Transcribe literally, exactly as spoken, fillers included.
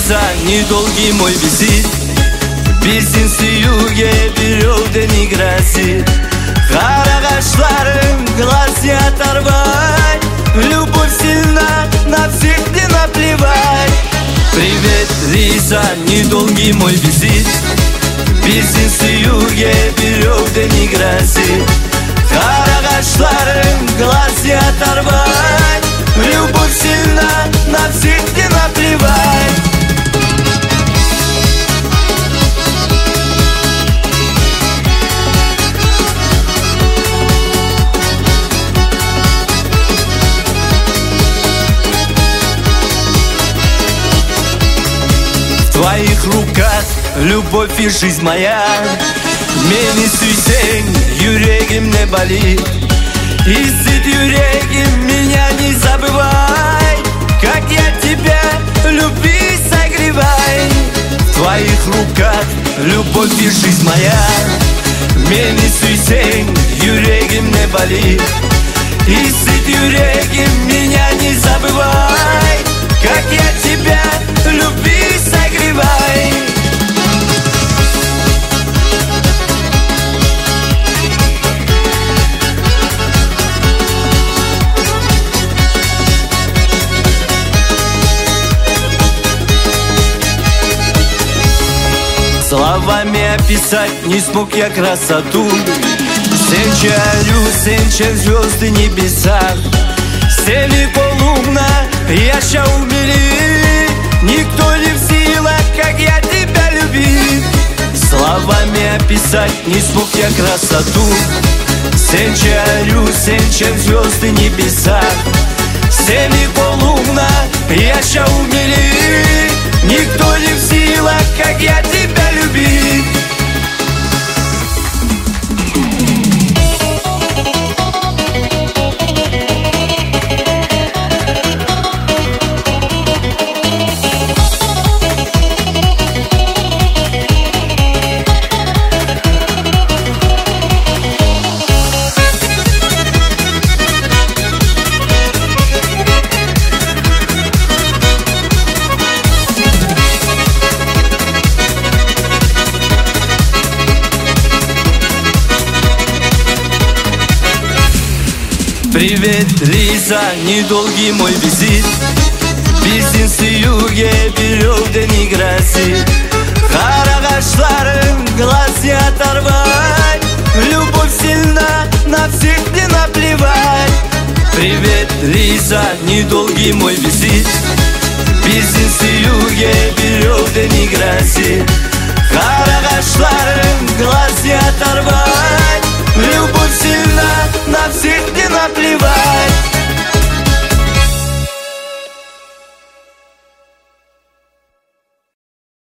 Лиза, недолгий мой визит. Bizning suyuga birovdeni grasi. Qarag'ashlarim glasyat рвать. Любовь сильна, на всех не наплевать. Привет, Лиза, недолгий мой визит. Bizning suyuga birovdeni grasi. Qarag'ashlarim glasyat рвать. Любовь сильна, на всех не наплевать. В твоих руках любовь и жизнь моя. Meni süysen yüreğim ne болит. Иззит yüreğim, меня не забывай. Как я тебя люби, согревай. В твоих руках любовь и жизнь моя. Meni süysen yüreğim ne болит. Иззит yüreğim, меня не забывай. Как я тебя люби, согревай. Словами описать не смог я красоту. Сенчарю, сенча звезды небеса. Сели полумна, яща умели. Никто не в силах, как я тебя любил. Словами описать не смог я красоту. Сенчарю, сенча звезды небеса. Сели полумна, яща умели. Никто не в силах, как я тебя любил. Привет, Лиза, недолгий мой визит. Bizning suyuga birovdeni grasi. Qarag'ashlarim glasyat рвать. Любовь сильна, на всех не наплевать. Привет, Лиза, недолгий мой визит. Bizning suyuga birovdeni grasi. Qarag'ashlarim glasyat рвать. Любовь